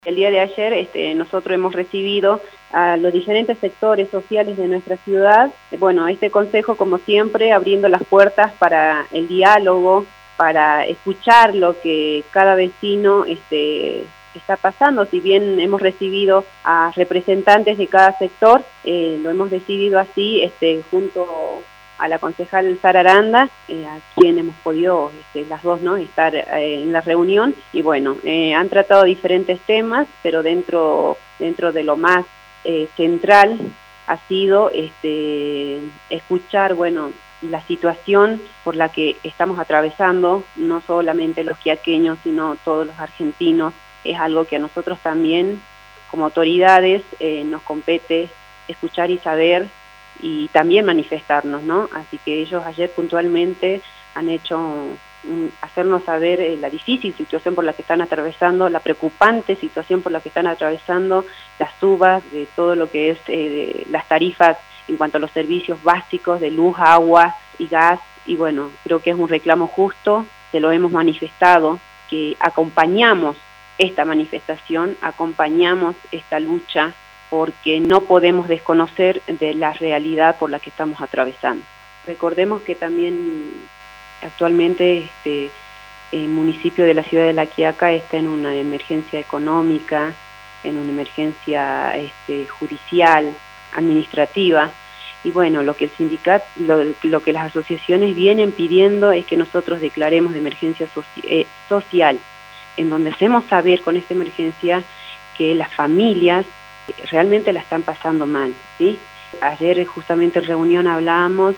El día de ayer nosotros hemos recibido a los diferentes sectores sociales de nuestra ciudad. Bueno, este consejo, como siempre, abriendo las puertas para el diálogo, para escuchar lo que cada vecino está pasando. Si bien hemos recibido a representantes de cada sector, lo hemos decidido así junto a la concejal Sara Aranda, a quien hemos podido las dos, ¿no?, estar en la reunión, y bueno, han tratado diferentes temas, pero dentro de lo más central ha sido escuchar, bueno, la situación por la que estamos atravesando, no solamente los quiaqueños, sino todos los argentinos. Es algo que a nosotros también, como autoridades, nos compete escuchar y saber, y también manifestarnos, ¿no? Así que ellos ayer puntualmente han hecho hacernos saber la difícil situación por la que están atravesando, la preocupante situación por la que están atravesando, las subas de todo lo que es las tarifas en cuanto a los servicios básicos de luz, agua y gas. Y bueno, creo que es un reclamo justo, se lo hemos manifestado, que acompañamos esta manifestación, acompañamos esta lucha, porque no podemos desconocer de la realidad por la que estamos atravesando. Recordemos que también actualmente el municipio de la ciudad de La Quiaca está en una emergencia económica, en una emergencia judicial, administrativa, y bueno, lo que el sindicato, lo que las asociaciones vienen pidiendo es que nosotros declaremos de emergencia social, en donde hacemos saber con esta emergencia que las familias realmente la están pasando mal, ¿sí? Ayer justamente en reunión hablábamos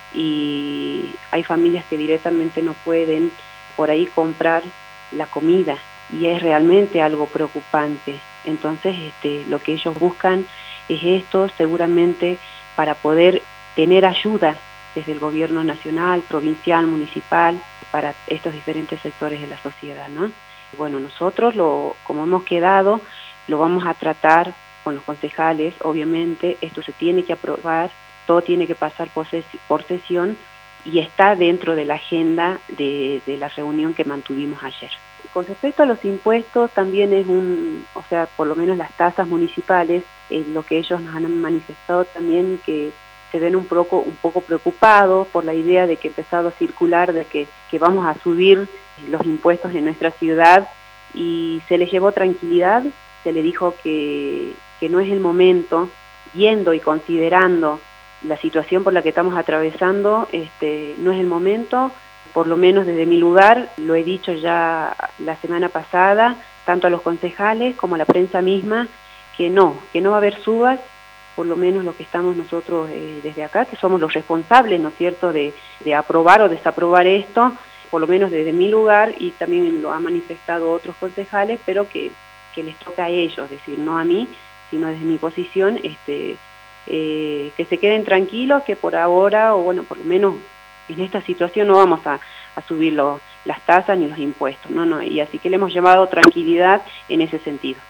y hay familias que directamente no pueden por ahí comprar la comida, y es realmente algo preocupante. Entonces lo que ellos buscan es esto, seguramente para poder tener ayuda desde el gobierno nacional, provincial, municipal, para estos diferentes sectores de la sociedad, ¿no? Bueno, nosotros como hemos quedado, lo vamos a tratar con los concejales. Obviamente esto se tiene que aprobar, todo tiene que pasar por sesión, y está dentro de la agenda de la reunión que mantuvimos ayer. Con respecto a los impuestos, también es o sea, por lo menos las tasas municipales, lo que ellos nos han manifestado también, que se ven un poco preocupados por la idea de que ha empezado a circular de que vamos a subir los impuestos en nuestra ciudad, y se les llevó tranquilidad, se le dijo que no es el momento, viendo y considerando la situación por la que estamos atravesando, no es el momento. Por lo menos desde mi lugar, lo he dicho ya la semana pasada, tanto a los concejales como a la prensa misma, que no va a haber subas, por lo menos lo que estamos nosotros desde acá, que somos los responsables, ¿no es cierto?, de aprobar o desaprobar esto, por lo menos desde mi lugar, y también lo han manifestado otros concejales, pero que les toca a ellos, es decir, no a mí, sino desde mi posición, que se queden tranquilos, que por ahora, o bueno, por lo menos en esta situación no vamos a subir las tasas ni los impuestos, no, y así que le hemos llevado tranquilidad en ese sentido.